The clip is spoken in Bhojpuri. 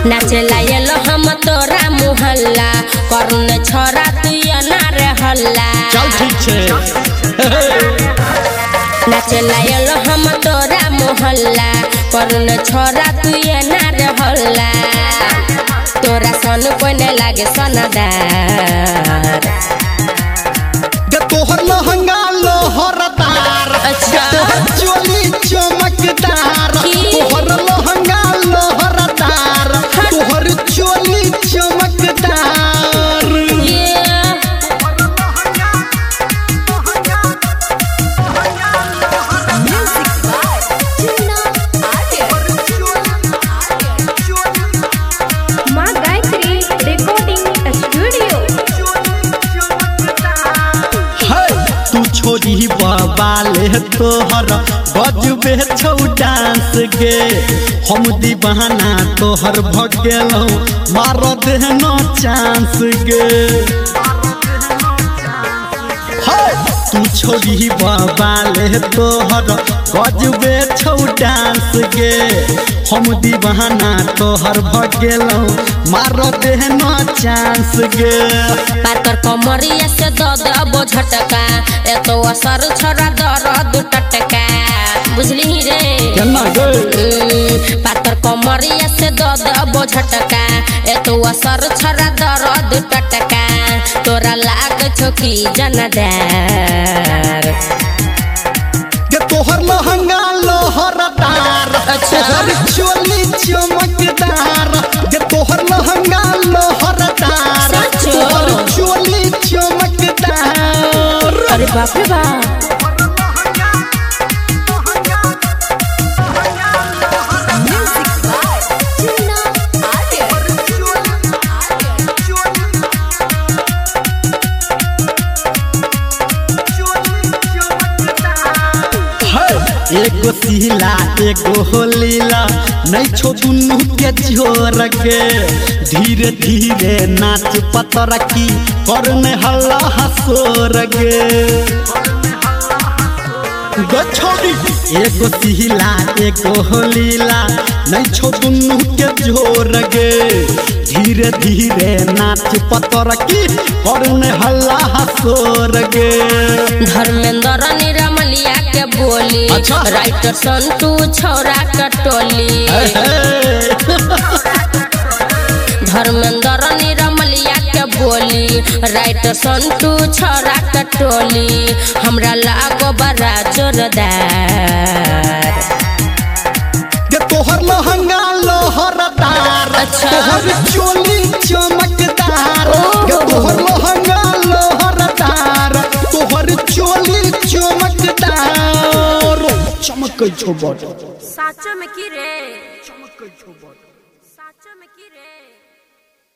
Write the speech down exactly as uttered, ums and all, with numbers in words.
नाचे लायलो हम तोरा मुहल्ला करने छोरा तू ना रे हल्ला चल ठीक छे नाचे लायलो हम तोरा मुहल्ला करने छोरा तू ना रे हल्ला तोरा सन कोने लागे सनदार गे तोहर लहंगा लोहरदार अच्छा तोहर चोली चमकदार तोहर लहंगा लोहरदार तोहर चोली चमकदार माँ गायत्री रिकॉर्डिंग स्टूडियो। तू छोरी बाबाले तोहर बजबे छौ डांस गे हम दीवाना तोहर भगेलौ मार देहनो चांस गे तू छोरी बाबाले तोहर बजबे छौ डांस गे हम दीवाना तोहर भगेलौ मार देहनो चांस गे पातर कमरिया से दो दबो झटका ए तो असर छोरा दर्द टटका बुझली रे केना गे पातर कमरिया से दो दबो झटका ए तो असर छोरा दर्द टटका तोरा लाग छोकी जनदार गे तोहर लहंगा लोहरदार तोहर चोली चमकदार गे तोहर लहंगा लोहरदार तोहर चोली चमकदार अरे बाप रे बाप एगो सीला एगो होलीला नहीं छो दुनू के जोर के धीरे धीरे नाच पतर की करने हल्ला हसोर गे छोड़ी एगो सीला एगो होलीला नहीं छो दुनू के जोर गे धीरे धीरे नाच पतर की करने हल्ला हसोर गे धर्मेंद्र निरमलिया के बोली अच्छा। राइटर संतू छोरा कटोली धर्मेंद्र निरमलिया के बोली राइटर संतू छोरा कटोली हमरा लागो बड़ा जोरदार गे तोहर लहंगा लोहरदार अच्छा। तोहर चोली चमकदार गे तोहर लहंगा लोहरदार तोहर चोली चमकदार चमकै छौ बड़ साचो में की रे चमकै छौ बड़।